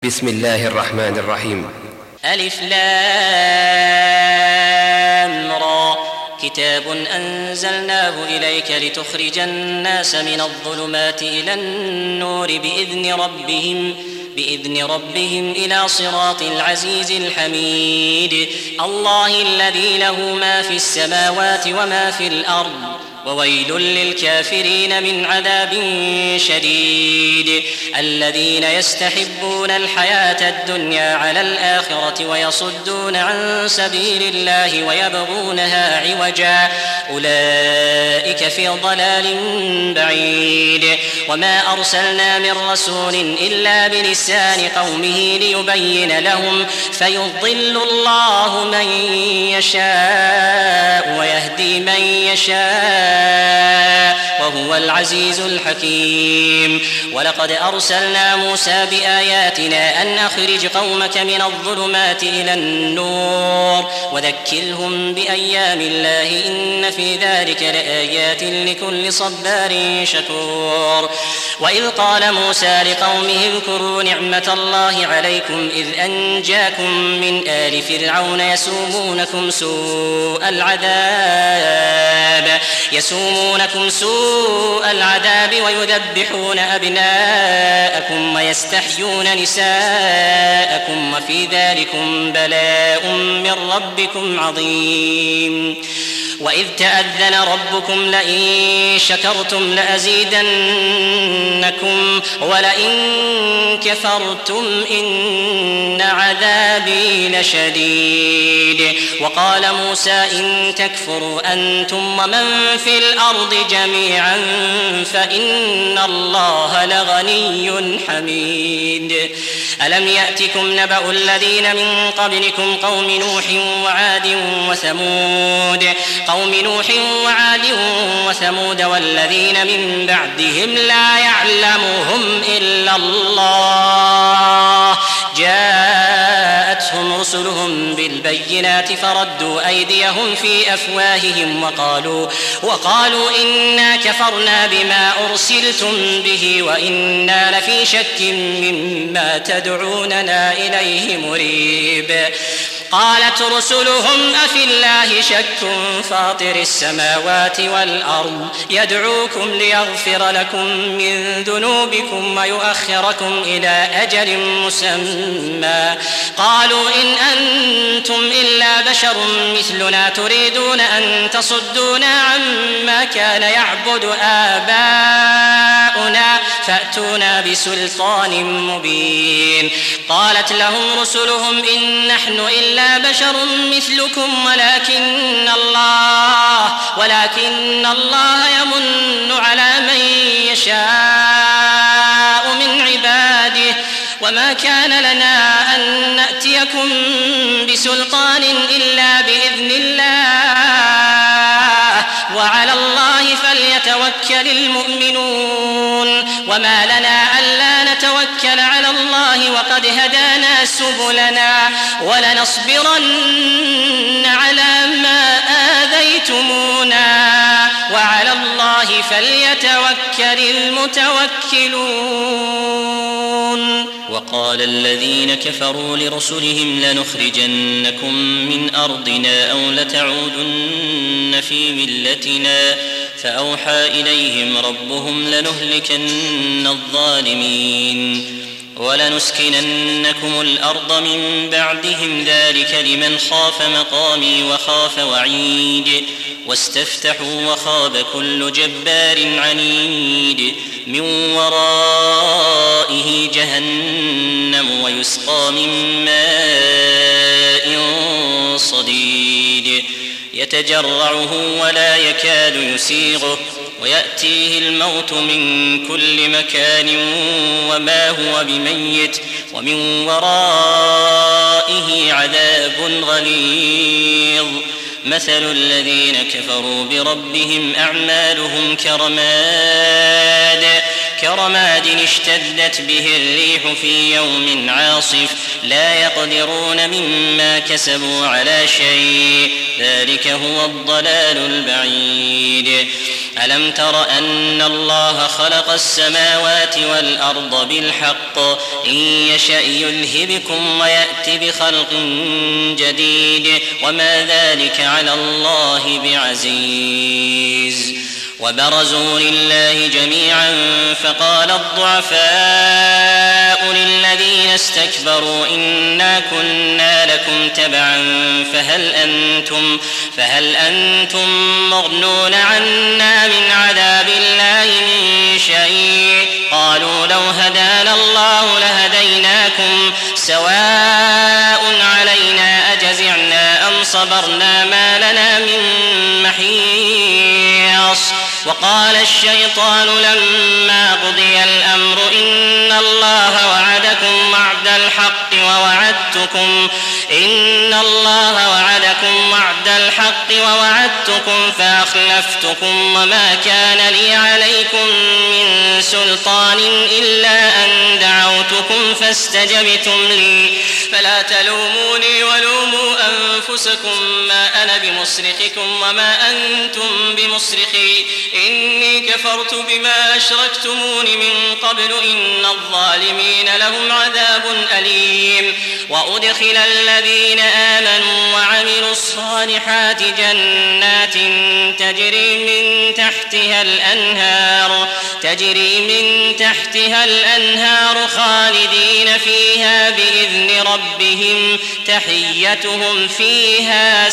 بسم الله الرحمن الرحيم. ألف لام را. كتاب أنزلناه إليك لتخرج الناس من الظلمات إلى النور بإذن ربهم إلى صراط العزيز الحميد. الله الذي له ما في السماوات وما في الأرض، وويل للكافرين من عذاب شديد. الذين يستحبون الحياة الدنيا على الآخرة ويصدون عن سبيل الله ويبغونها عوجا، أولئك في ضلال بعيد. وما أرسلنا من رسول إلا بلسان قومه ليبين لهم، فيضل الله من يشاء ويهدي من يشاء، وهو العزيز الحكيم. ولقد أرسلنا موسى بآياتنا أن أخرج قومك من الظلمات إلى النور وذكرهم بأيام الله، إن في ذلك لآيات لكل صبار شكور. وإذ قال موسى لقومه اذكروا نعمة الله عليكم إذ أنجاكم من آل فرعون يسومونكم سوء العذاب ويذبحون أبناءكم ويستحيون نساءكم، وفي ذلكم بلاء من ربكم عظيم. وإذ تأذن ربكم لئن شكرتم لأزيدنكم ولئن كفرتم إن عذابي لشديد. وقال موسى إن تكفروا أنتم ومن في الأرض جميعا فإن الله لغني حميد. ألم يأتكم نبأ الذين من قبلكم قوم نوح وعاد وثمود والذين من بعدهم لا يعلمهم إلا الله، جاءتهم رسلهم بالبينات فردوا أيديهم في أفواههم وقالوا إنا كفرنا بما أرسلتم به وإنا لفي شك مما تدعوننا إليه مريب. قالت رسلهم أفي الله شك فاطر السماوات والأرض يدعوكم ليغفر لكم من ذنوبكم ويؤخركم إلى أجل مسمى، قالوا إن أنتم إلا بشر مثلنا تريدون أن تصدونا عما كان يعبد آباؤنا فأتونا بسلطان مبين. قالت لهم رسلهم إن نحن إلا بشر مثلكم ولكن الله يمن على من يشاء من عباده، وما كان لنا أن نأتيكم بسلطان إلا بإذن الله، وعلى الله فليتوكل المؤمنون. وما لنا ألا نتوكل على الله وقد هدانا سبلنا ولنصبرن على ما آذيتمونا وعلى الله فليتوكل المتوكلون. وقال الذين كفروا لرسلهم لنخرجنكم من أرضنا أو لتعودن في ملتنا، فأوحى إليهم ربهم لنهلكن الظالمين ولنسكننكم الأرض من بعدهم، ذلك لمن خاف مقامي وخاف وعيد. واستفتحوا وخاب كل جبار عنيد، من ورائه جهنم ويسقى من ماء صديد يتجرعه ولا يكاد يسيغه، ويأتيه الموت من كل مكان وما هو بميت، ومن ورائه عذاب غليظ. مثل الذين كفروا بربهم أعمالهم كرماد اشتدت به الريح في يوم عاصف، لا يقدرون مما كسبوا على شيء، ذلك هو الضلال البعيد. ألم تر أن الله خلق السماوات والأرض بالحق إن يشأ يذهبكم ويأتي بخلق جديد وما ذلك على الله بعزيز وبرزوا لله جميعا فقال الضعفاء للذين استكبروا إنا كنا لكم تبعا فهل أنتم مغنون عنا من عذاب الله من شيء قالوا لو هدانا الله لهديناكم سواء علينا أجزعنا أم صبرنا ما لنا من محيص وقال الشيطان لما قضي الأمر إن الله وعدكم وعد الحق ووعدتكم فأخلفتكم وما كان لي عليكم من سلطان إلا أن دعوتكم فاستجبتم لي فلا تلوموني ولوموا أنفسكم ما أنا بمصرخكم وما أنتم بمصرخي إني كفرت بما أشركتمون من قبل إن الظالمين لهم عذاب أليم وأدخل الذين آمنوا وعملوا الصالحات جنات تجري من تحتها الأنهار خالدين فيها بإذن ربهم تحيتهم فيها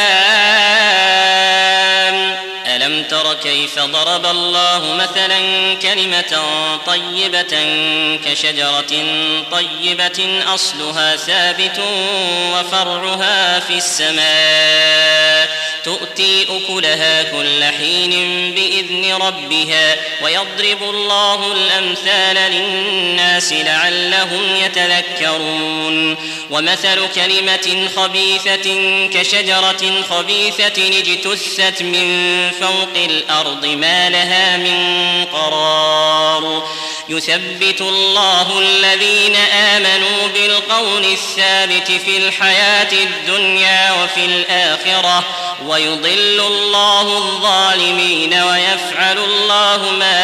سلام ألم تر كيف ضرب الله مثلا كلمة طيبة كشجرة طيبة أصلها ثابت وفرعها في السماء تؤتي أكلها كل حين بإذن ربها ويضرب الله الأمثال للناس لعلهم يتذكرون ومثل كلمة خبيثة كشجرة خبيثة اجتثت من فوق الأرض ما لها من قرار يثبت الله الذين آمنوا بالقول الثابت في الحياة الدنيا وفي الآخرة ويضل الله الظالمين ويفعل الله ما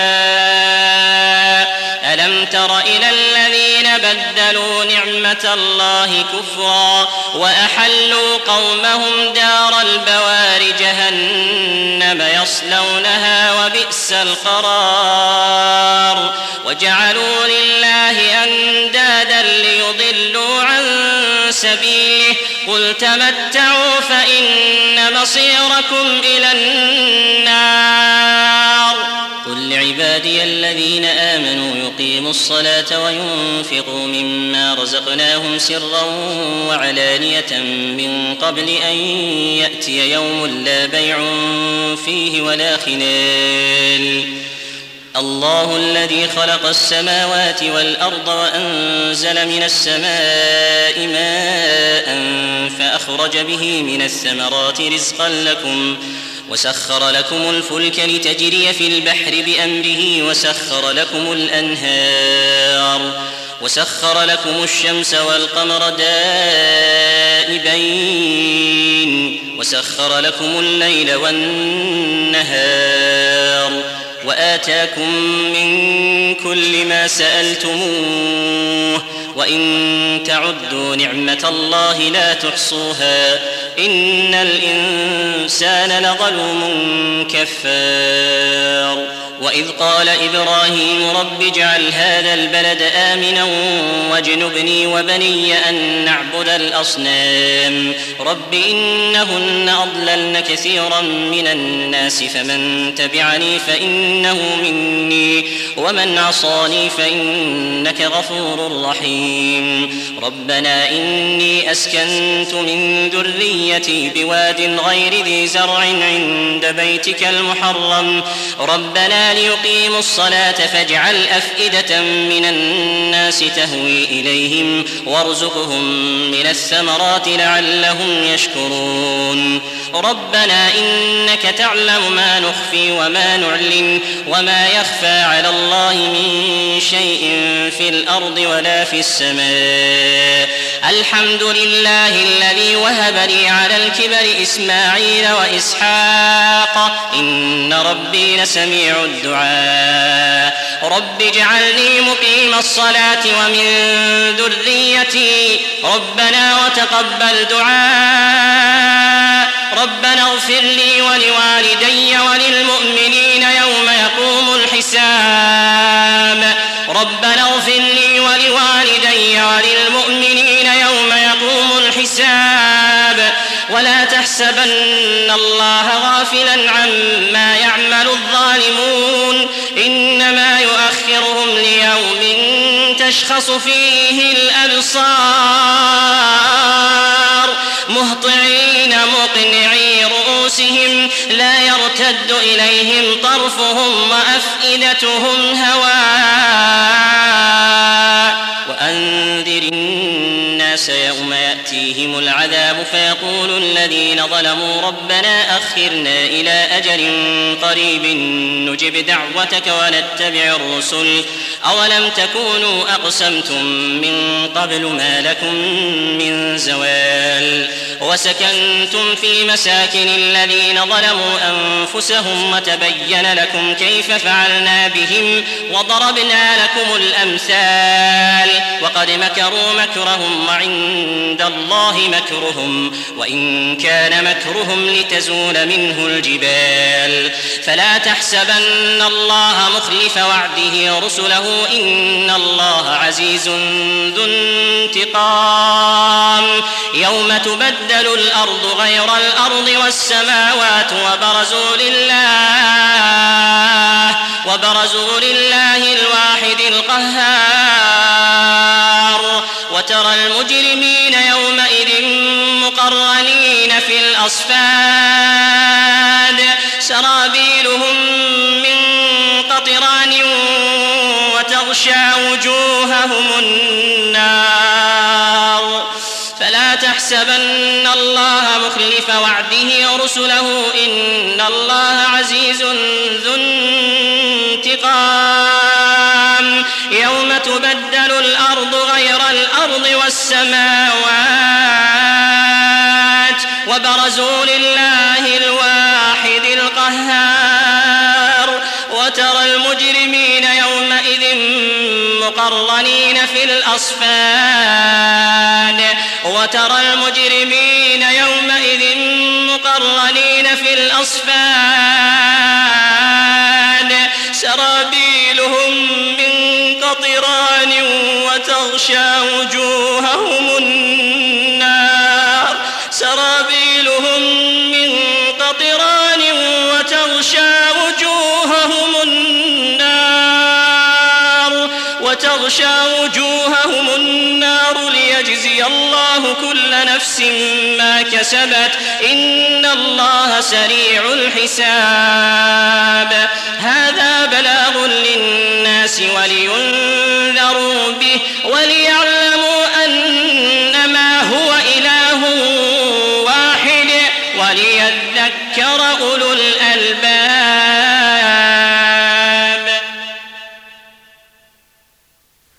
يشاء ألم تر إلى الذين بدلوا نعمة الله كفرا وأحلوا قومهم دار البوار جهنم يصلونها وبئس القرار وجعلوا لله أندادا ليضلوا عن سبيله قل تمتعوا فإن مصيركم إلى النار قل لعبادي الذين آمنوا يقيموا الصلاة وينفقوا مما رزقناهم سرا وعلانية من قبل أن يأتي يوم لا بيع فيه ولا خلال الله الذي خلق السماوات والأرض وأنزل من السماء ماء فأخرج به من الثمرات رزقا لكم وسخر لكم الفلك لتجري في البحر بأمره وسخر لكم الأنهار وسخر لكم الشمس والقمر دائبين وسخر لكم الليل والنهار وآتاكم من كل ما سألتموه وإن تعدوا نعمة الله لا تحصوها إن الإنسان لظلوم كفار وإذ قال إبراهيم رب اجعل هذا البلد آمنا واجنبني وبني أن نعبد الأصنام رب إنهن أضللن كثيرا من الناس فمن تبعني فإنه مني ومن عصاني فإنك غفور رحيم ربنا إني أسكنت من ذريتي بواد غير ذي زرع عند بيتك المحرم ربنا ليقيموا الصلاة فاجعل أفئدة من الناس تهوي إليهم وارزقهم من الثمرات لعلهم يشكرون ربنا إنك تعلم ما نخفي وما نعلن وما يخفى على الله من شيء في الأرض ولا في السماء الحمد لله الذي وهب لي على الكبر إسماعيل وإسحاق إن ربي لسميع الدعاء رب اجعلني مقيم الصلاة ومن ذريتي ربنا وتقبل دعاء ربنا اغفر لي ولوالدي وللمؤمنين يوم يقوم الحساب ربنا اغفر لي ولوالدي وللمؤمنين يوم يقوم الحساب ولا تحسبن الله غافلا عما يعمل الظالمون إنما يؤخرهم ليوم تشخص فيه الأبصار مهطعين مقنعي رؤوسهم لا يرتد إليهم طرفهم وأفئدتهم هواء وأنذر الناس يوم يأتيهم العذاب فيقول الذين ظلموا ربنا أخرنا إلى أجل قريب نجب دعوتك ونتبع الرسل أولم تكونوا أقسمتم من قبل ما لكم من زوال وسكنتم في مساكن الذين ظلموا أنفسهم وتبين لكم كيف فعلنا بهم وضربنا لكم الأمثال وقد مكروا مكرهم وعند الله مكرهم وإن كان مكرهم لتزول منه الجبال فلا تحسبن الله مخلف وعده رسله إن الله عزيز ذو انتقام يوم تبدل الأرض غير الأرض والسماوات وبرزوا لله الواحد القهار وترى المجرمين يومئذ مقرنين في الأصفاد سرابيلهم من قطران وتغشى وجوههم النار فلا تحسبن الله مخلف وعده رسله إن الله عزيز ذو انتقام يوم تبدل الأرض غير الأرض والسماوات وبرزوا لله الواحد القهار وترى المجرمين يومئذ مقرنين في الأصفاد سرابيلهم من قطران وتغشى وجوههم النار ليجزي الله كل نفس ما كسبت إن الله سريع الحساب هذا بلاغ للناس ولينذروا به وليعلموا أنما هو إله واحد وليذكر أولو الألباب